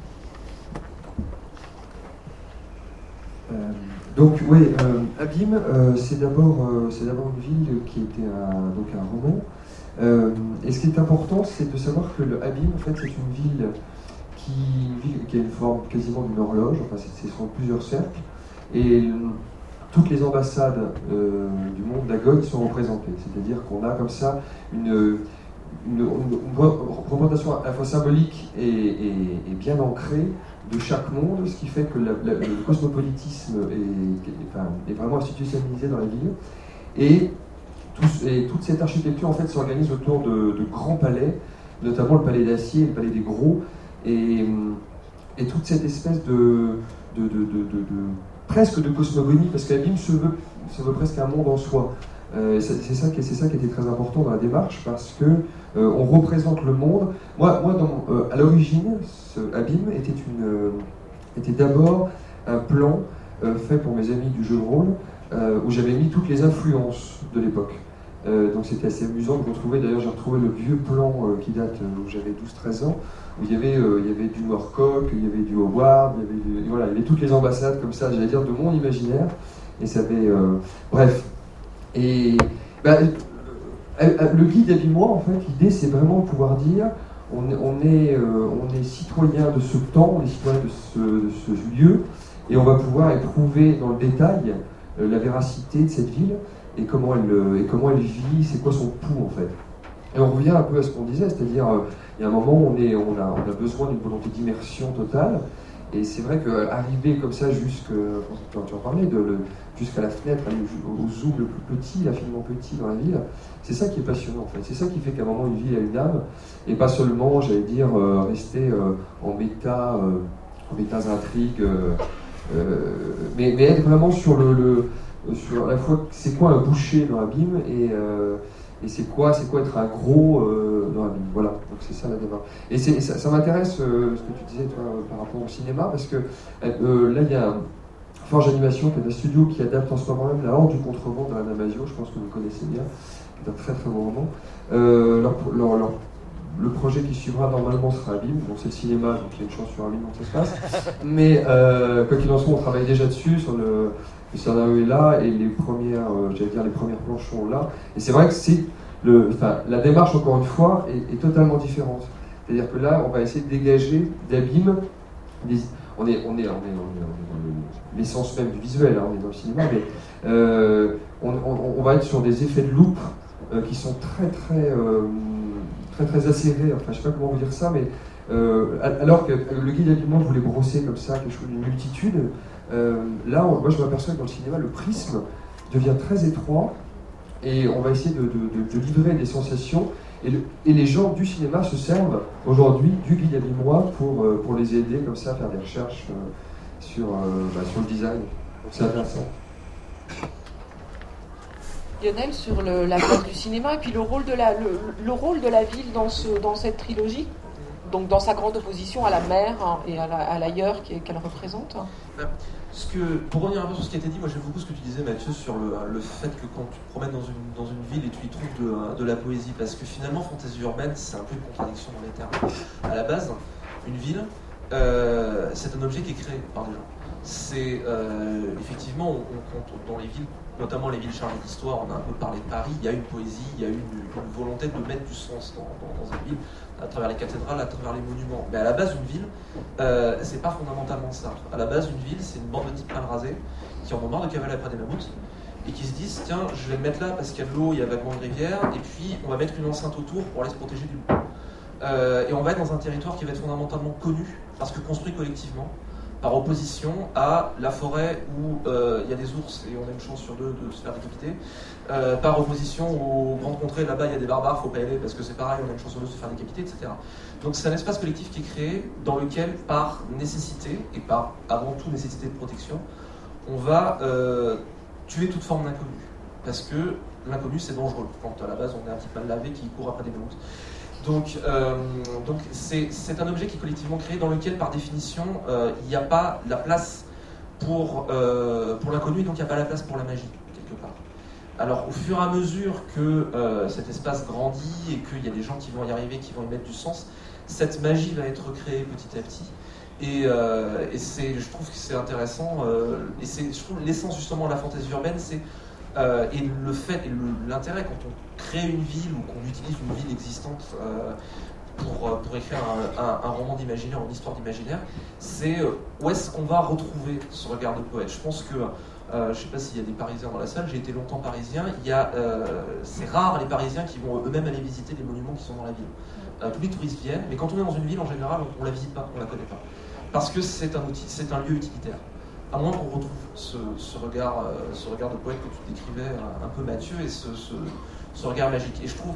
Euh, Donc oui, euh, Abîme, euh, c'est, d'abord, euh, c'est d'abord une ville qui était un, donc un roman. Euh, et ce qui est important, c'est de savoir que le Abîme, en fait, c'est une ville qui, une ville qui a une forme quasiment d'une horloge, enfin c'est, c'est sur plusieurs cercles. Et toutes les ambassades euh, du monde d'Agone sont représentées. C'est-à-dire qu'on a comme ça une, une, une, une représentation à la fois symbolique et, et, et bien ancrée de chaque monde, ce qui fait que la, la, le cosmopolitisme est, est, enfin, est vraiment institutionnalisé dans la ville. Et, tout, et toute cette architecture en fait, s'organise autour de, de grands palais, notamment le palais d'Acier, le palais des Gros, et, et toute cette espèce de, de, de, de, de, de presque de cosmogonie, parce qu'Abîme se veut, se veut presque un monde en soi. Euh, c'est, c'est, ça qui, c'est ça qui était très important dans la démarche, parce que euh, on représente le monde. Moi, moi dans, euh, à l'origine, ce Abîme était, une, euh, était d'abord un plan euh, fait pour mes amis du jeu de rôle, euh, où j'avais mis toutes les influences de l'époque. Euh, donc c'était assez amusant de retrouver, d'ailleurs j'ai retrouvé le vieux plan euh, qui date euh, où j'avais douze treize ans, où il y avait, euh, il y avait du Moorcock, il y avait du Howard, il y avait, du, voilà, il y avait toutes les ambassades comme ça, j'allais dire de mon imaginaire, et ça avait, euh, bref. Et bah, euh, le guide Abîmois, en fait, l'idée c'est vraiment de pouvoir dire, on, on, est, euh, on est citoyen de ce temps, on est citoyen de ce, de ce lieu, et on va pouvoir éprouver dans le détail euh, la véracité de cette ville, et comment elle, et comment elle vit, c'est quoi son pouls en fait. Et on revient un peu à ce qu'on disait, c'est-à-dire euh, il y a un moment où on, est, on, a, on a besoin d'une volonté d'immersion totale, et c'est vrai qu'arriver comme ça jusque, tu en parlais, de, le, jusqu'à la fenêtre, au, au zoom le plus petit, l'infiniment petit dans la ville, c'est ça qui est passionnant en fait, c'est ça qui fait qu'à un moment une ville a une âme, et pas seulement, j'allais dire, euh, rester euh, en méta, euh, en méta-intrigue, euh, euh, mais, mais être vraiment sur le... le sur à la fois c'est quoi un boucher dans Abîme et, euh, et c'est quoi c'est quoi être un gros euh, dans Abîme, voilà, donc c'est ça la démarche. Et c'est, ça, ça m'intéresse euh, ce que tu disais toi par rapport au cinéma, parce que euh, là il y a Forge Animation qui est un studio qui adapte en ce moment même La Horde du Contrevent d'Alain Damasio, je pense que vous le connaissez bien, qui est un très très bon roman. Euh, leur, leur, leur, le projet qui suivra normalement sera Abîme, bon c'est le cinéma donc il y a une chance sur Abîme donc ça se passe, mais euh, quoi qu'il en soit on travaille déjà dessus sur le Le scénario est là et les premières, euh, j'allais dire les premières planches sont là. Et c'est vrai que c'est le, enfin, la démarche encore une fois est, est totalement différente. C'est-à-dire que là, on va essayer de dégager d'Abîme. Des, on est, on est, on est, on est, on est dans le, l'essence même du visuel, hein, on est dans le cinéma, mais euh, on, on, on va être sur des effets de loupe euh, qui sont très très euh, très très acérés. Enfin, je sais pas comment vous dire ça, mais euh, alors que le guide d'Abîme voulait brosser comme ça quelque chose d'une multitude. Euh, là, on, moi je m'aperçois que dans le cinéma, le prisme devient très étroit et on va essayer de, de, de, de livrer des sensations. Et, le, et les gens du cinéma se servent aujourd'hui du Guilleminois pour, euh, pour les aider comme ça à faire des recherches euh, sur, euh, bah, sur le design. Donc c'est intéressant. Lionel, sur le, la place du cinéma et puis le rôle de la, le, le rôle de la ville dans, ce, dans cette trilogie, donc dans sa grande opposition à la mer hein, et à, la, à l'ailleurs qu'elle représente. Ce que, pour revenir un peu sur ce qui a été dit, moi j'aime beaucoup ce que tu disais Mathieu sur le, le fait que quand tu te promènes dans une, dans une ville et tu y trouves de, de la poésie, parce que finalement fantasy urbaine c'est un peu une contradiction dans les termes. À la base, une ville, euh, c'est un objet qui est créé par des gens. C'est euh, effectivement, on, on, dans les villes, notamment les villes chargées d'histoire, on a un peu parlé de Paris, il y a une poésie, il y a une, une volonté de mettre du sens dans, dans, dans une ville, à travers les cathédrales, à travers les monuments. Mais à la base, une ville, euh, c'est pas fondamentalement ça. À la base, une ville, c'est une bande de types mal rasés qui en ont marre de cavaler après des mammouths et qui se disent tiens, je vais le mettre là parce qu'il y a de l'eau, il y a vaguement une rivière, et puis on va mettre une enceinte autour pour aller se protéger du loup. Euh, et on va être dans un territoire qui va être fondamentalement connu parce que construit collectivement, par opposition à la forêt où euh, il y a des ours et on a une chance sur deux de se faire décapiter, euh, par opposition aux grandes contrées, là-bas il y a des barbares, faut pas y aller parce que c'est pareil, on a une chance sur deux de se faire décapiter, et cetera. Donc c'est un espace collectif qui est créé dans lequel, par nécessité, et par avant tout nécessité de protection, on va euh, tuer toute forme d'inconnu. Parce que l'inconnu c'est dangereux, quand à la base on est un petit mal lavé qui court après des mammouths. Donc, euh, donc c'est, c'est un objet qui est collectivement créé dans lequel, par définition, euh, il n'y a pas la place pour, euh, pour l'inconnu, et donc il n'y a pas la place pour la magie, quelque part. Alors, au fur et à mesure que euh, cet espace grandit et qu'il y a des gens qui vont y arriver, qui vont y mettre du sens, cette magie va être créée petit à petit. Et, euh, et c'est, je trouve que c'est intéressant. Euh, et c'est, je trouve l'essence justement de la fantaisie urbaine, c'est Euh, et le fait, et le, l'intérêt quand on crée une ville ou qu'on utilise une ville existante euh, pour, pour écrire un, un, un roman d'imaginaire ou une histoire d'imaginaire, c'est euh, où est-ce qu'on va retrouver ce regard de poète. Je pense que, euh, je ne sais pas s'il y a des Parisiens dans la salle, j'ai été longtemps parisien, il y a, euh, c'est rare les Parisiens qui vont eux-mêmes aller visiter les monuments qui sont dans la ville. Euh, tous les touristes viennent, mais quand on est dans une ville, en général, on ne la visite pas, on ne la connaît pas. Parce que c'est un outil, c'est un lieu utilitaire. À moins qu'on retrouve ce, ce, regard, euh, ce regard de poète que tu décrivais un, un peu Mathieu, et ce, ce, ce regard magique. Et je trouve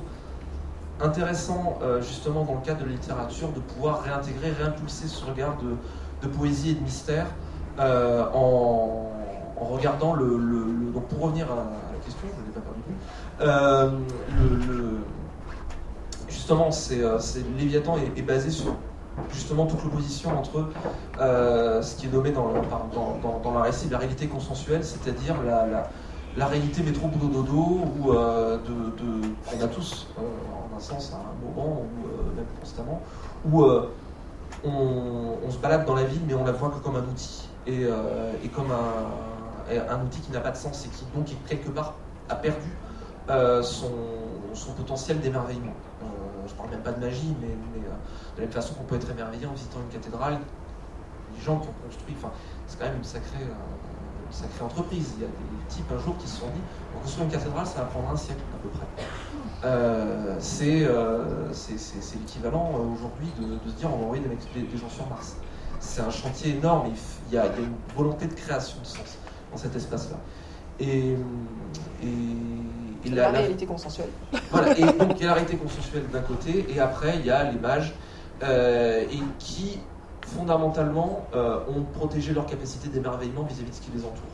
intéressant, euh, justement, dans le cadre de la littérature, de pouvoir réintégrer, réimpulser ce regard de, de poésie et de mystère euh, en, en regardant le, le, le... Donc pour revenir à, à la question, je ne l'ai pas perdu. Euh, le, le, justement, c'est, c'est, Léviathan est, est basé sur justement toute l'opposition entre euh, ce qui est nommé dans, dans, dans, dans la récit la réalité consensuelle, c'est-à-dire la, la, la réalité métro boulot dodo où euh, de, de, on a tous euh, en un sens à un moment ou euh, même constamment où euh, on, on se balade dans la ville mais on la voit que comme un outil et, euh, et comme un, un outil qui n'a pas de sens et qui donc quelque part a perdu euh, son, son potentiel d'émerveillement. Euh, je ne parle même pas de magie, mais, mais euh, de la même façon qu'on peut être émerveillé en visitant une cathédrale, les gens qui ont construit, enfin, c'est quand même une sacrée, euh, une sacrée entreprise. Il y a des types un jour qui se sont dit, on construit une cathédrale, ça va prendre un siècle à peu près. Euh, c'est, euh, c'est, c'est, c'est l'équivalent euh, aujourd'hui de, de se dire on va envoyer des, des, des gens sur Mars. C'est un chantier énorme, il y, a, il y a une volonté de création de sens dans cet espace-là. Et, et, et la, la, la réalité consensuelle. Voilà, et donc il y a la réalité consensuelle d'un côté, et après il y a les mages euh, et qui fondamentalement euh, ont protégé leur capacité d'émerveillement vis-à-vis de ce qui les entoure.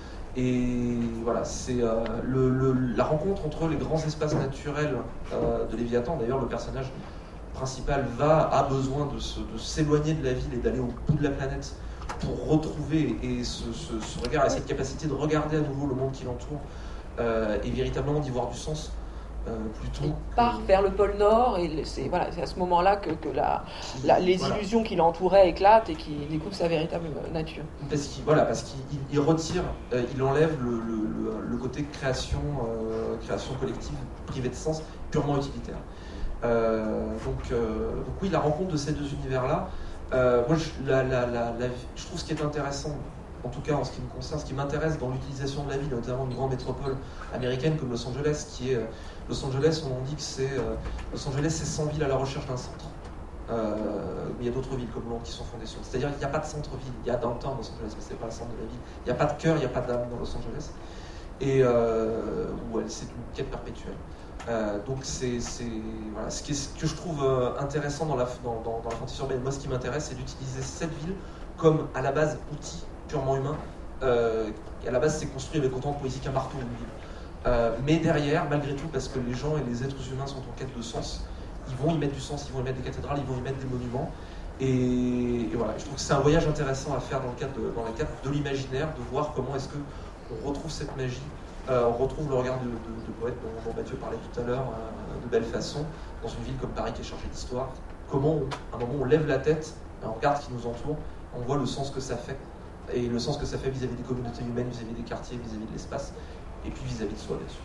Et voilà, c'est euh, le, le, la rencontre entre les grands espaces naturels euh, de Léviathan. D'ailleurs, le personnage principal va, a besoin de, se, de s'éloigner de la ville et d'aller au bout de la planète pour retrouver et ce, ce, ce regard et cette capacité de regarder à nouveau le monde qui l'entoure euh, et véritablement d'y voir du sens. Euh, plutôt il part que... vers le pôle Nord et c'est, voilà, c'est à ce moment-là que, que la, la, les voilà. illusions qui l'entouraient éclatent et qu'il découvre sa véritable nature. Parce qu'il, voilà, parce qu'il il retire, euh, il enlève le, le, le, le côté création, euh, création collective, privée de sens, purement utilitaire. Euh, donc, euh, donc oui, la rencontre de ces deux univers-là, euh, moi je, la, la, la, la, je trouve ce qui est intéressant, en tout cas en ce qui me concerne, ce qui m'intéresse dans l'utilisation de la ville, notamment une grande métropole américaine comme Los Angeles, qui est Los Angeles, on dit que c'est euh, Los Angeles, c'est cent villes à la recherche d'un centre. Euh, il y a d'autres villes comme Londres qui sont fondées sur. C'est-à-dire qu'il n'y a pas de centre-ville. Il y a downtown Los Angeles, mais c'est pas le centre de la ville. Il n'y a pas de cœur, il n'y a pas d'âme dans Los Angeles. Et euh, où elle, c'est une quête perpétuelle. Euh, donc c'est, c'est voilà, ce, qui est, ce que je trouve euh, intéressant dans la, dans, dans, dans la fantasy urbaine. Moi, ce qui m'intéresse, c'est d'utiliser cette ville comme à la base outil purement humain. Euh, à la base, c'est construit avec autant de poésie qu'un marteau ou une ville. Euh, mais derrière, malgré tout, parce que les gens et les êtres humains sont en quête de sens, ils vont y mettre du sens, ils vont y mettre des cathédrales, ils vont y mettre des monuments. Et, et voilà, je trouve que c'est un voyage intéressant à faire dans le cadre de, dans le cadre de l'imaginaire, de voir comment est-ce qu'on retrouve cette magie, euh, on retrouve le regard de, de, de poète dont, dont Mathieu parlait tout à l'heure, euh, de belle façon, dans une ville comme Paris qui est chargée d'histoire. Comment, on, à un moment, on lève la tête, on regarde ce qui nous entoure, on voit le sens que ça fait, et le sens que ça fait vis-à-vis des communautés humaines, vis-à-vis des quartiers, vis-à-vis de l'espace, et puis vis-à-vis de soi, bien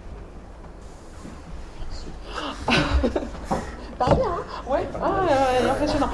sûr. Parle bien, hein. Ouais, ah, euh, impressionnant.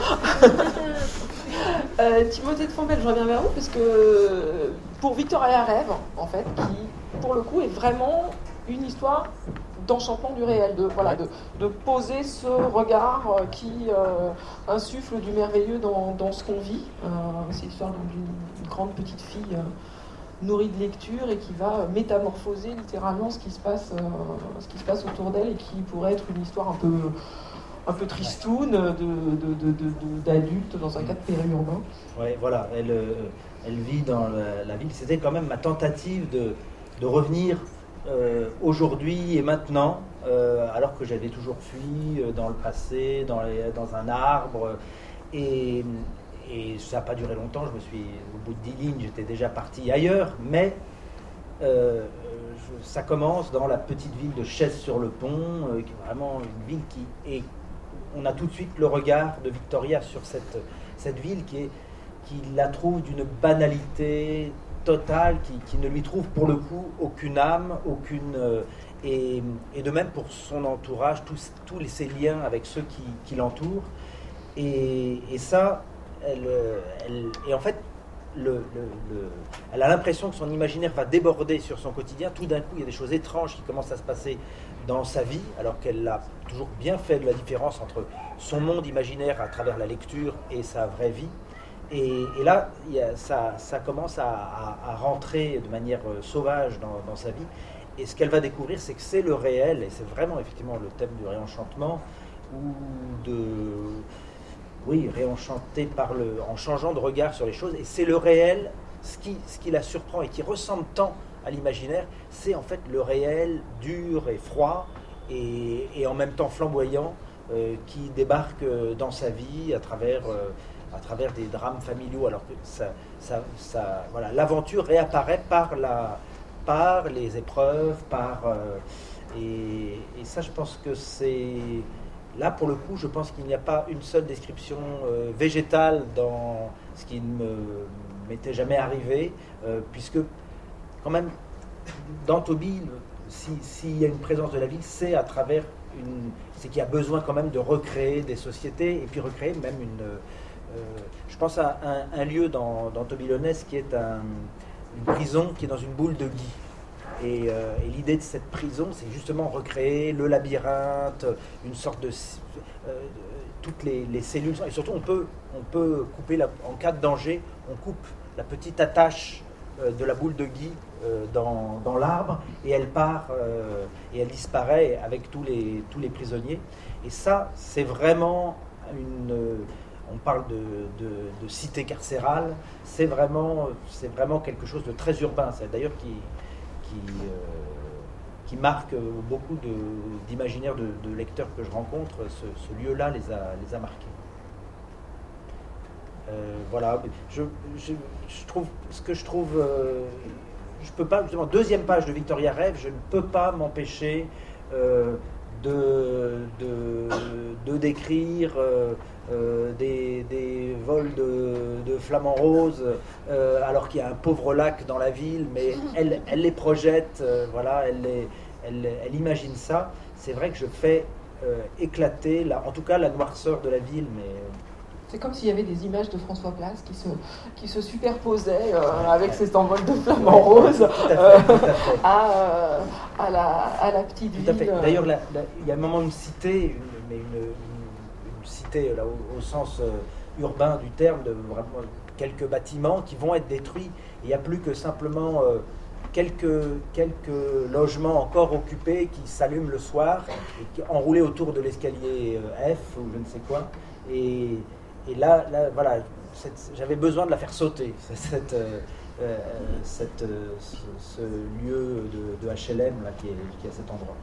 euh, Timothée de Fombelle, je reviens vers vous, parce que pour Victoria Rêve, en fait, qui, pour le coup, est vraiment une histoire d'enchantement du réel, de, voilà, de, de poser ce regard euh, qui euh, insuffle du merveilleux dans, dans ce qu'on vit. Euh, c'est l'histoire d'une grande petite fille euh, nourrie de lecture et qui va métamorphoser littéralement ce qui se passe, euh, ce qui se passe autour d'elle et qui pourrait être une histoire un peu... un peu tristoune de, de, de, de, d'adulte dans un cadre périurbain. Oui, voilà, elle, elle vit dans la, la ville. C'était quand même ma tentative de, de revenir euh, aujourd'hui et maintenant, euh, alors que j'avais toujours fui dans le passé, dans, les, dans un arbre. Et, et ça n'a pas duré longtemps. Je me suis, au bout de dix lignes, j'étais déjà parti ailleurs. Mais euh, je, ça commence dans la petite ville de Chaise-sur-le-Pont, euh, qui est vraiment une ville qui est... On a tout de suite le regard de Victoria sur cette, cette ville qui, est, qui la trouve d'une banalité totale, qui, qui ne lui trouve pour le coup aucune âme, aucune, euh, et, et de même pour son entourage, tous, tous les, ses liens avec ceux qui, qui l'entourent. Et, et ça, elle, elle, et en fait, le, le, le, elle a l'impression que son imaginaire va déborder sur son quotidien. Tout d'un coup, il y a des choses étranges qui commencent à se passer dans sa vie, alors qu'elle a toujours bien fait de la différence entre son monde imaginaire à travers la lecture et sa vraie vie. Et, et là, il y a, ça, ça commence à, à, à rentrer de manière sauvage dans, dans sa vie. Et ce qu'elle va découvrir, c'est que c'est le réel, et c'est vraiment effectivement le thème du réenchantement, ou de... Oui, réenchanter par le, en changeant de regard sur les choses. Et c'est le réel, ce qui, ce qui la surprend et qui ressemble tant à l'imaginaire, c'est en fait le réel dur et froid et, et en même temps flamboyant euh, qui débarque dans sa vie à travers, euh, à travers des drames familiaux. Alors que ça, ça, ça, voilà, l'aventure réapparaît par, la, par les épreuves, par, euh, et, et ça je pense que c'est... Là, pour le coup, je pense qu'il n'y a pas une seule description euh, végétale dans ce qui ne m'était jamais arrivé, euh, puisque, quand même, dans Tobie, s'il si y a une présence de la ville, c'est à travers une... c'est qu'il y a besoin quand même de recréer des sociétés, et puis recréer même une... Euh, je pense à un, un lieu dans, dans Tobie Lonès qui est un, une prison qui est dans une boule de gui. Et, euh, et l'idée de cette prison, c'est justement recréer le labyrinthe, une sorte de... Euh, toutes les, les cellules. Et surtout, on peut, on peut couper, la, en cas de danger, on coupe la petite attache euh, de la boule de gui euh, dans, dans l'arbre, et elle part, euh, et elle disparaît avec tous les, tous les prisonniers. Et ça, c'est vraiment une... On parle de, de, de cité carcérale, c'est vraiment, c'est vraiment quelque chose de très urbain. C'est d'ailleurs qui... Qui, euh, qui marque beaucoup d'imaginaires de, de, de lecteurs que je rencontre. Ce, ce lieu-là les a, les a marqués. Euh, voilà. Je, je, je trouve, ce que je trouve... Euh, je peux pas... Justement, deuxième page de Victoria Rêve, je ne peux pas m'empêcher euh, de, de, de décrire... Euh, Euh, des, des vols de, de flamants roses, euh, alors qu'il y a un pauvre lac dans la ville, mais elle, elle les projette, euh, voilà, elle, les, elle, elle imagine ça. C'est vrai que je fais euh, éclater, la, en tout cas, la noirceur de la ville, mais... C'est comme s'il y avait des images de François Place qui se, qui se superposaient euh, avec cet envol de flamants roses euh, à, euh, à, la, à la petite tout ville. D'ailleurs, il y a un moment une cité, une, mais une, une cité là, au, au sens euh, urbain du terme, de vraiment quelques bâtiments qui vont être détruits. Il n'y a plus que simplement euh, quelques, quelques logements encore occupés qui s'allument le soir, et qui, enroulés autour de l'escalier euh, F ou je ne sais quoi. Et, et là, là, voilà, cette, j'avais besoin de la faire sauter, cette, euh, euh, cette, euh, ce, ce lieu de, de H L M là, qui, est, qui est à cet endroit.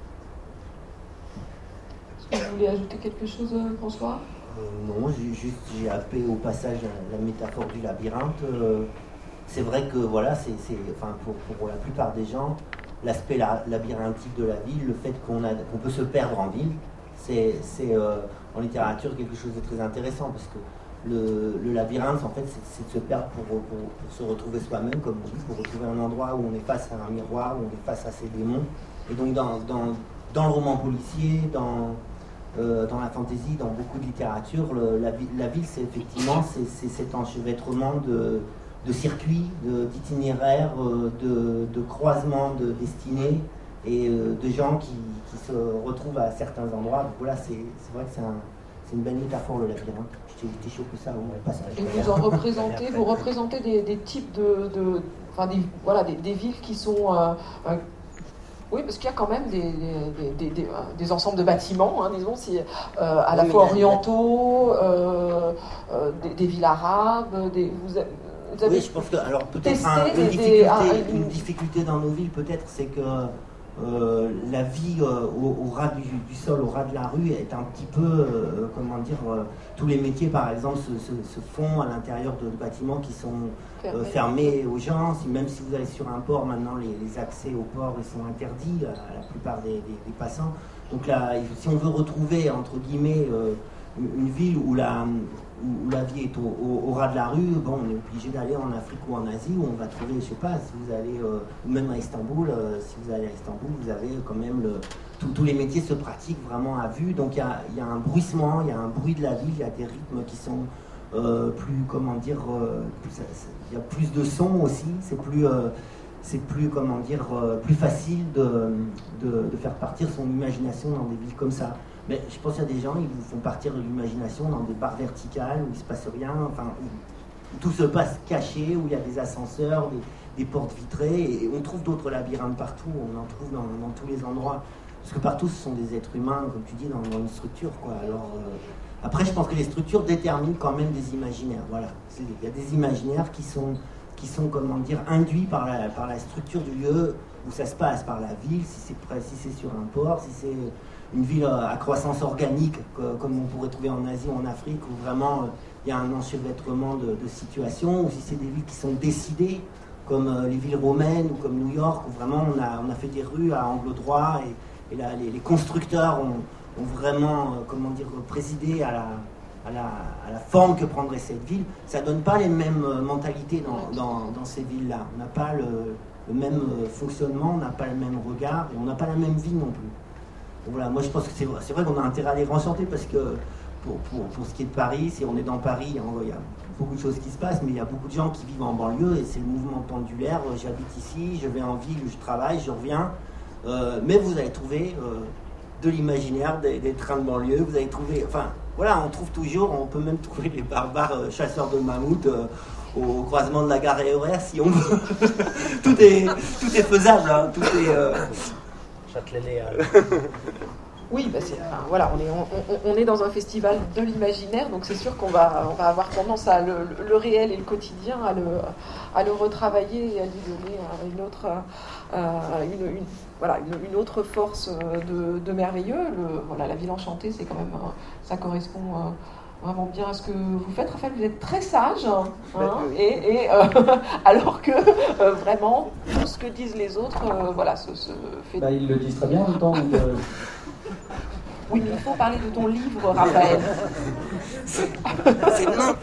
Est-ce que vous voulez ajouter quelque chose, François ? euh, Non, j'ai, juste j'ai happé au passage la, la métaphore du labyrinthe. Euh, c'est vrai que voilà, c'est, c'est, enfin, pour, pour la plupart des gens, l'aspect la, labyrinthique de la ville, le fait qu'on, a, qu'on peut se perdre en ville, c'est, c'est euh, en littérature quelque chose de très intéressant parce que le, le labyrinthe, en fait, c'est, c'est de se perdre pour, pour, pour se retrouver soi-même, comme on dit, pour retrouver un endroit où on est face à un miroir, où on est face à ses démons. Et donc, dans, dans, dans le roman policier, dans, euh, dans la fantaisie, dans beaucoup de littérature, le, la, la ville, c'est effectivement c'est, c'est cet enchevêtrement de, de circuits, de, d'itinéraires, de, de croisements de destinées et de gens qui, qui se retrouvent à certains endroits. Donc voilà, c'est, c'est vrai que c'est, un, c'est une belle métaphore, le labyrinthe. J'étais chaud que ça au passage. Et vous en représentez, vous représentez des, des types de, de enfin des, voilà, des, des villes qui sont, euh, euh, oui, parce qu'il y a quand même des, des, des, des, des ensembles de bâtiments, hein, disons, si, euh, à la fois orientaux, euh, euh, des, des villes arabes, des, vous, vous avez oui, je pense que, alors peut-être un, une, des, difficulté, des, ah, une... une difficulté dans nos villes, peut-être, c'est que Euh, la vie euh, au, au ras du, du sol, au ras de la rue est un petit peu, euh, comment dire, euh, tous les métiers par exemple se, se, se font à l'intérieur de, de bâtiments qui sont euh, fermés aux gens. Si, même si vous allez sur un port, maintenant les, les accès au port ils sont interdits à, à la plupart des, des, des passants. Donc là, si on veut retrouver entre guillemets euh, une, une ville où la, où la vie est au, au, au ras de la rue, bon, on est obligé d'aller en Afrique ou en Asie où on va trouver, je sais pas, si vous allez, euh, même à Istanbul, euh, si vous allez à Istanbul, vous avez quand même le, tout, tous les métiers se pratiquent vraiment à vue. Donc il y a, y a un bruissement, il y a un bruit de la ville, il y a des rythmes qui sont euh, plus, comment dire, il euh, y a plus de sons aussi, c'est plus, euh, c'est plus, comment dire, euh, plus facile de, de, de faire partir son imagination dans des villes comme ça. Mais je pense qu'il y a des gens, ils vous font partir de l'imagination dans des barres verticales où il ne se passe rien, enfin, où tout se passe caché, où il y a des ascenseurs, des, des portes vitrées, et on trouve d'autres labyrinthes partout, on en trouve dans, dans tous les endroits. Parce que partout, ce sont des êtres humains, comme tu dis, dans, dans une structure, quoi. Alors, euh, après, je pense que les structures déterminent quand même des imaginaires, voilà. C'est, il y a des imaginaires qui sont, qui sont, comment dire, induits par la, par la structure du lieu où ça se passe, par la ville, si c'est, si c'est sur un port, si c'est une ville à croissance organique, comme on pourrait trouver en Asie ou en Afrique, où vraiment il y a un enchevêtrement de, de situations, ou si c'est des villes qui sont décidées, comme les villes romaines ou comme New York, où vraiment on a, on a fait des rues à angle droit, et, et là les, les constructeurs ont, ont vraiment, comment dire, présidé à la, à, la, à la forme que prendrait cette ville. Ça ne donne pas les mêmes mentalités dans, dans, dans ces villes-là. On n'a pas le, le même fonctionnement, on n'a pas le même regard, et on n'a pas la même vie non plus. Voilà, moi je pense que c'est vrai, c'est vrai qu'on a intérêt à les enchanter parce que pour, pour, pour ce qui est de Paris, si on est dans Paris, il y a beaucoup de choses qui se passent, mais il y a beaucoup de gens qui vivent en banlieue et c'est le mouvement pendulaire. J'habite ici, je vais en ville où je travaille, je reviens, euh, mais vous allez trouver euh, de l'imaginaire, des, des trains de banlieue, vous allez trouver, enfin voilà, on trouve toujours, on peut même trouver les barbares euh, chasseurs de mammouths euh, au croisement de la gare et horaire si on veut. tout, est, tout est faisable, hein, tout est... Euh, Oui, bah c'est, enfin, voilà, on est, on, on est dans un festival de l'imaginaire, donc c'est sûr qu'on va, on va avoir tendance à le, le réel et le quotidien à le, à le retravailler et à lui donner une autre, euh, une, une, voilà, une, une autre force de, de merveilleux. Le, voilà, la ville enchantée, c'est quand même, ça correspond vraiment bien à ce que vous faites. Raphaël, vous êtes très sage, hein, hein, et, et euh, alors que euh, vraiment tout ce que disent les autres, euh, voilà, se, se fait. Bah, ils le disent très bien en même temps. Donc, euh... Oui, mais il faut parler de ton livre, Raphaël. C'est non.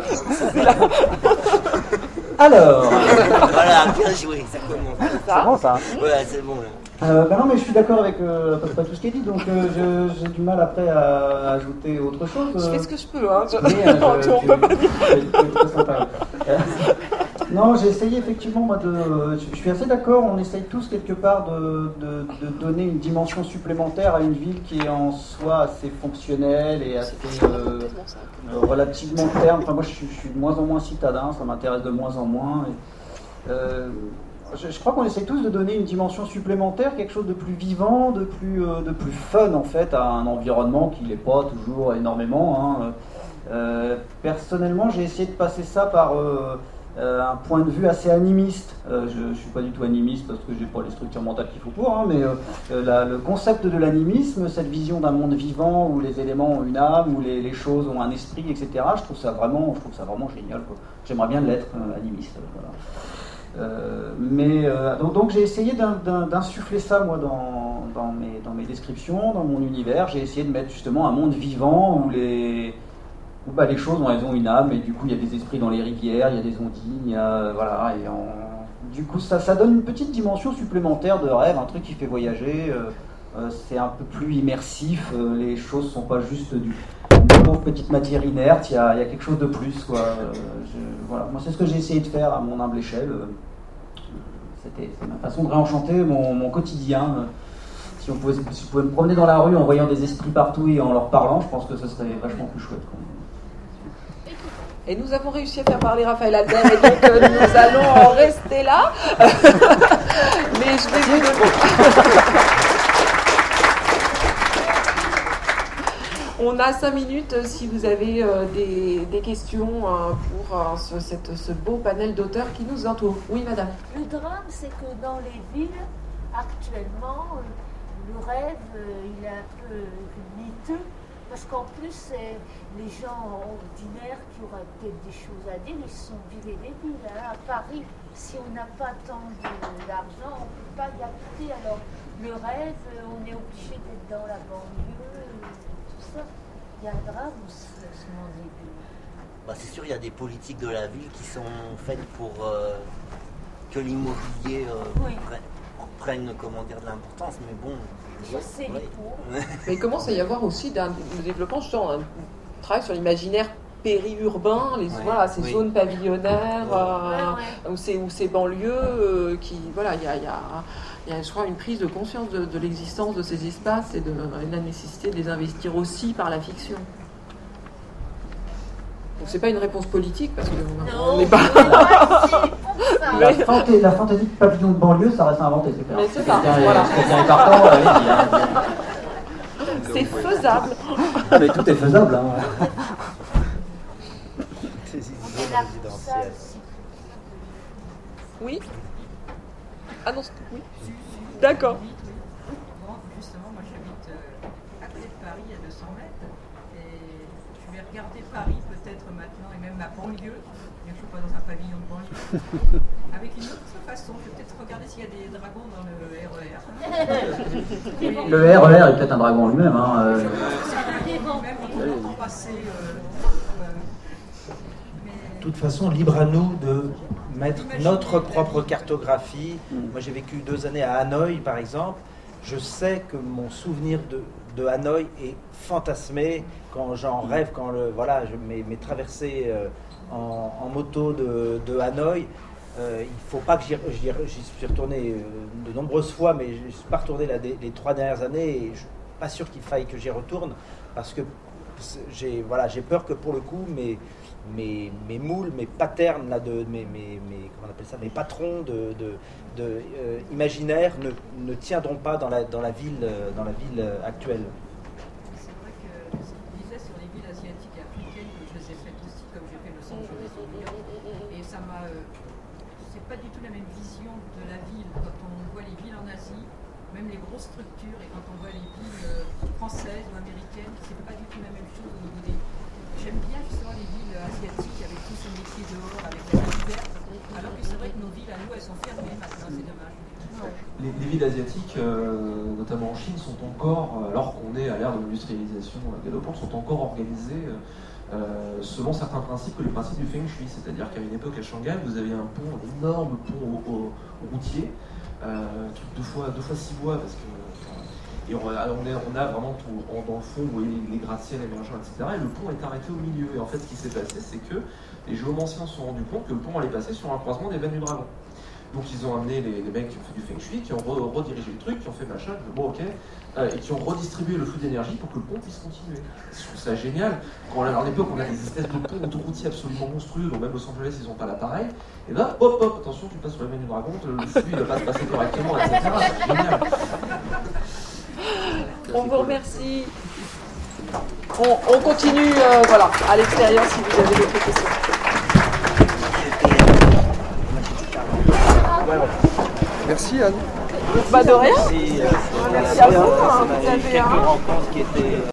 Alors. Voilà, bien joué, ça commence. C'est bon ça. Ouais, c'est bon là. Euh, bah non, mais je suis d'accord avec euh, à peu près tout ce qui est dit, donc euh, je, j'ai du mal après à, à ajouter autre chose. Je fais ce que je peux, hein. Je... Mais, euh, non, je, on tu, peut pas dire. Tu, tu, tu, tu, Non, j'ai essayé effectivement, moi, de. Je suis assez d'accord, on essaye tous quelque part de, de, de donner une dimension supplémentaire à une ville qui est en soi assez fonctionnelle et assez euh, relativement terne. Enfin, moi, je suis, je suis de moins en moins citadin, ça m'intéresse de moins en moins. Et, euh, je, je crois qu'on essaye tous de donner une dimension supplémentaire, quelque chose de plus vivant, de plus, euh, de plus fun en fait, à un environnement qui n'est pas toujours énormément. Hein. Euh, personnellement, j'ai essayé de passer ça par. Euh, Euh, un point de vue assez animiste. Euh, je ne suis pas du tout animiste parce que j'ai pas les structures mentales qu'il faut pour, hein, mais euh, la, le concept de l'animisme, cette vision d'un monde vivant où les éléments ont une âme, où les, les choses ont un esprit, et cetera. Je trouve ça vraiment, je trouve ça vraiment génial, quoi. J'aimerais bien l'être euh, animiste. Voilà. Euh, mais euh, donc, donc j'ai essayé d'in, d'in, d'insuffler ça moi dans, dans, mes, dans mes descriptions, dans mon univers. J'ai essayé de mettre justement un monde vivant où les où bah, les choses ont, elles ont une âme, et du coup il y a des esprits dans les rivières, il y a des ondines, il y a, voilà, et en, du coup ça, ça donne une petite dimension supplémentaire de rêve, un truc qui fait voyager, euh, euh, c'est un peu plus immersif, euh, les choses sont pas juste du, une pauvre petite matière inerte, il y a, il y a quelque chose de plus, quoi. Euh, je, voilà. Moi c'est ce que j'ai essayé de faire à mon humble échelle, euh, c'était, c'est ma façon de réenchanter mon, mon quotidien. Euh, si on pouvait, si on pouvait me promener dans la rue en voyant des esprits partout et en leur parlant, je pense que ce serait vachement plus chouette, quoi. Et nous avons réussi à faire parler Raphaël Albert, et donc euh, nous allons en rester là. Mais je vais vous donner. On a cinq minutes si vous avez euh, des, des questions euh, pour euh, ce, cette, ce beau panel d'auteurs qui nous entoure. Oui, madame. Le drame, c'est que dans les villes, actuellement, le rêve, il est un peu miteux. Parce qu'en plus, c'est les gens ordinaires qui auraient peut-être des choses à dire, ils se sont virés des villes. Hein. À Paris, si on n'a pas tant d'argent, on ne peut pas y habiter. Alors, le rêve, on est obligé d'être dans la banlieue, tout ça. Il y a un drame aussi dans ce monde des villes. Bah, c'est sûr, il y a des politiques de la ville qui sont faites pour euh, que l'immobilier euh, oui. prenne, prenne, comment dire, de l'importance, mais bon. Je sais les pauvres. Mais il commence à y avoir aussi un développement, justement, un travail sur l'imaginaire périurbain, les, ouais, voilà, ces oui. zones pavillonnaires, ouais. Euh, ouais, ouais. Ou, ces, ou ces banlieues, euh, qui, voilà, il y a, y, a, y a, je crois, une prise de conscience de, de l'existence de ces espaces et de, et de la nécessité de les investir aussi par la fiction. Donc c'est pas une réponse politique parce qu'on n'est pas. La, fanta- la fantaisie de pavillon de banlieue, ça reste à inventer, c'est clair. Mais c'est ça. Voilà. C'est faisable. Ah, mais tout est faisable. Hein. Oui. Ah non. Oui. D'accord. Justement, moi j'habite à côté de Paris, à deux cents mètres, et je vais regarder Paris peut-être maintenant, et même ma banlieue, bien que je ne suis pas dans un pavillon de banlieue, avec une autre façon. Je vais peut-être regarder s'il y a des dragons dans le R E R. Et le R E R est peut-être un dragon lui-même. Hein, euh... Je pense que c'est un dragon même, on entend passer. Euh, euh, de toute façon, libre à nous de mettre notre propre cartographie. Mmh. Moi, j'ai vécu deux années à Hanoï, par exemple. Je sais que mon souvenir de, de Hanoï est fantasmé quand j'en rêve, quand le, voilà, je, mes, mes traversées euh, en, en moto de, de Hanoï. Euh, il ne faut pas que j'y, j'y, j'y suis retourné euh, de nombreuses fois, mais je ne suis pas retourné là, des, les trois dernières années et je ne suis pas sûr qu'il faille que j'y retourne parce que j'ai, voilà, j'ai peur que pour le coup, mes, mes, mes moules, mes patterns, là, de, mes, mes, mes, comment on appelle ça, mes patrons de, de, de, euh, imaginaires ne, ne tiendront pas dans la, dans la ville, euh, dans la ville euh, actuelle. C'est vrai que ce qu'il disait sur les villes asiatiques et africaines, que je les ai faites aussi, comme j'ai fait Los Angeles ou New York, et ça m'a... Euh, c'est pas du tout la même vision de la ville quand on voit les villes en Asie, même les grosses structures, et quand on voit les villes euh, françaises ou américaines, c'est pas du tout la même chose au niveau des... J'aime bien justement les villes asiatiques avec tous ces métiers dehors, avec la vie verte, alors que c'est vrai que nos villes à nous, elles sont fermées maintenant, c'est dommage. Les, les villes asiatiques, euh, notamment en Chine, sont encore, alors qu'on est à l'ère de l'industrialisation galopante, sont encore organisées euh, selon certains principes que les principes du Feng Shui. C'est-à-dire qu'à une époque à Shanghai, vous avez un pont, un énorme pont au, au, au routier, euh, truc deux fois, deux fois six voies, parce que, Et on a, on a, on a vraiment tout, dans le fond, vous voyez les gratte-ciel, les machins, et cetera. Et le pont est arrêté au milieu. Et en fait, ce qui s'est passé, c'est que les géomanciens se sont rendus compte que le pont allait passer sur un croisement des veines du dragon. Donc ils ont amené les, les mecs qui ont fait du feng shui, qui ont re, redirigé le truc, qui ont fait machin, bon ok, euh, et qui ont redistribué le flux d'énergie pour que le pont puisse continuer. Je trouve ça génial. Quand on a, à l'époque, on a des espèces de ponts autoroutiers absolument monstrueux, donc même Los Angeles, ils n'ont pas l'appareil. Et là, hop hop, attention, tu passes sur le menu dragon, le flux ne va pas se passer correctement, et cetera. C'est génial. On vous remercie. On, on continue euh, voilà, à l'extérieur si vous avez d'autres questions. Merci Anne. Bah de rien. Merci, Merci à vous. Hein, vous avez quelques un... rencontres qui étaient